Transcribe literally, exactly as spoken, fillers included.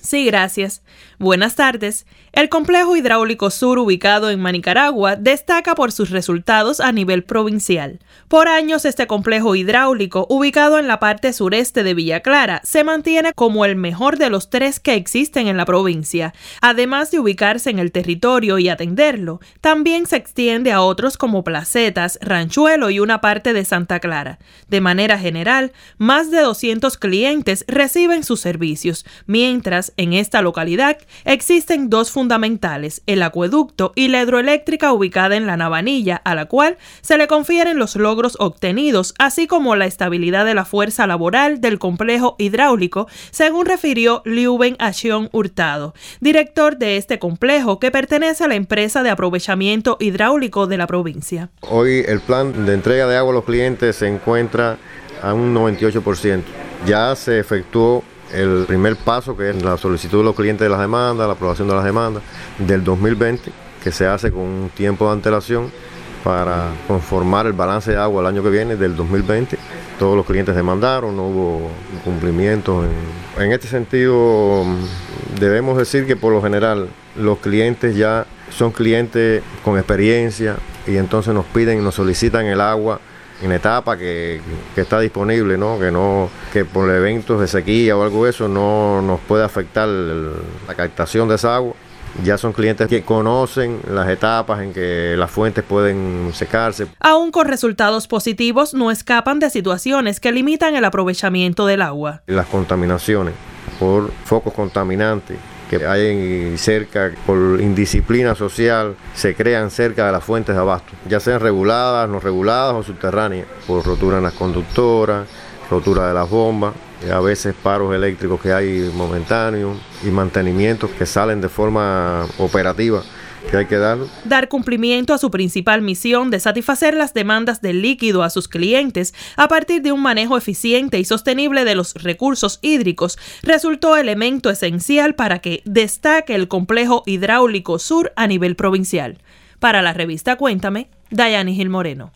Sí, gracias. Buenas tardes. El Complejo Hidráulico Sur, ubicado en Manicaragua, destaca por sus resultados a nivel provincial. Por años, este complejo hidráulico, ubicado en la parte sureste de Villa Clara, se mantiene como el mejor de los tres que existen en la provincia. Además de ubicarse en el territorio y atenderlo, también se extiende a otros como Placetas, Ranchuelo y una parte de Santa Clara. De manera general, más de doscientos clientes reciben sus servicios, mientras en esta localidad existen dos fundamentales, el acueducto y la hidroeléctrica ubicada en La Navanilla, a la cual se le confieren los logros obtenidos, así como la estabilidad de la fuerza laboral del complejo hidráulico, según refirió Liuben Acción Hurtado, director de este complejo que pertenece a la empresa de aprovechamiento hidráulico de la provincia. Hoy el plan de entrega de agua a los clientes se encuentra a un noventa y ocho por ciento. Ya se efectuó el primer paso, que es la solicitud de los clientes de las demandas, la aprobación de las demandas del dos mil veinte, que se hace con un tiempo de antelación para conformar el balance de agua el año que viene, del dos mil veinte. Todos los clientes demandaron, no hubo cumplimientos. En, en este sentido, debemos decir que por lo general los clientes ya son clientes con experiencia y entonces nos piden, nos solicitan el agua en etapa que, que está disponible, ¿no? Que no, que por eventos de sequía o algo de eso no nos puede afectar el, la captación de esa agua. Ya son clientes que conocen las etapas en que las fuentes pueden secarse. Aún con resultados positivos, no escapan de situaciones que limitan el aprovechamiento del agua. Las contaminaciones por focos contaminantes que hay cerca, por indisciplina social, se crean cerca de las fuentes de abasto, ya sean reguladas, no reguladas o subterráneas, por rotura en las conductoras, rotura de las bombas, y a veces paros eléctricos que hay momentáneos y mantenimientos que salen de forma operativa que hay que dar. Dar cumplimiento a su principal misión de satisfacer las demandas del líquido a sus clientes a partir de un manejo eficiente y sostenible de los recursos hídricos resultó elemento esencial para que destaque el Complejo Hidráulico Sur a nivel provincial. Para la revista Cuéntame, Dayani Gil Moreno.